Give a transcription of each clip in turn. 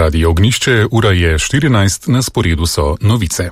Radio Ognjišče, ura je 14, na sporedu so novice.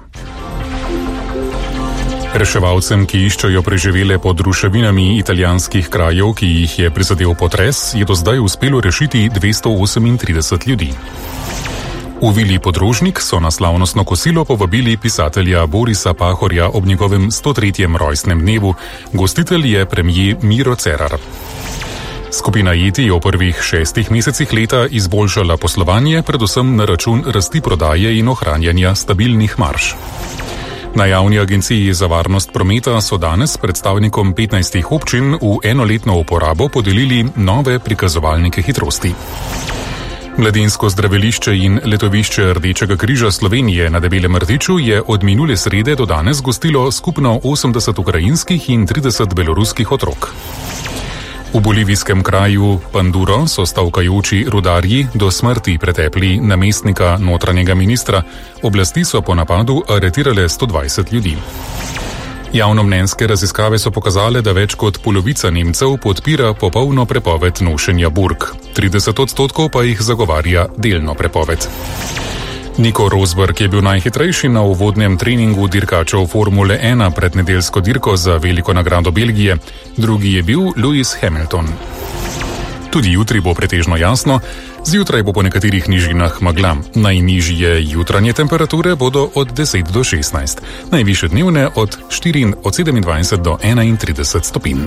Reševalcem, ki iščejo preživele pod ruševinami italijanskih krajev, ki jih je prizadel potres, je do zdaj uspelo rešiti 238 ljudi. V Vili Podrožnik so na slavnostno kosilo povabili pisatelja Borisa Pahorja ob njegovem 103. rojstnem dnevu, gostitelj je premier Miro Cerar. Skupina Yeti je v prvih 6 mesecih leta izboljšala poslovanje, predvsem na račun rasti prodaje in ohranjanja stabilnih marž. Na Javni agenciji za varnost prometa so danes predstavnikom 15 občin v enoletno uporabo podelili nove prikazovalnike hitrosti. Mladinsko zdravilišče in letovišče Rdečega križa Slovenije na Debelem rtiču je od minule srede do danes gostilo skupno 80 ukrajinskih in 30 beloruskih otrok. V bolivijskem kraju Panduro so stavkajoči rudarji do smrti pretepli namestnika notranjega ministra. Oblasti so po napadu aretirale 120 ljudi. Javnomnenjske raziskave so pokazale, da več kot polovica Nemcev podpira popolno prepoved nošenja burk. 30% pa jih zagovarja delno prepoved. Nico Rosberg je bil najhitrejši na uvodnem treningu dirkačev Formule 1 pred nedeljsko dirko za veliko nagrado Belgije. Drugi je bil Lewis Hamilton. Tudi jutri bo pretežno jasno, zjutraj bo po nekaterih nižinah megla. Najnižje jutranje temperature bodo od 10 do 16, najvišje dnevne od 27 do 31 stopinj.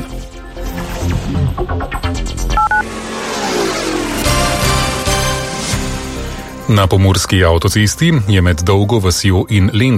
Na pomurski avtocesti je med Dolgo vasjo in Lendavo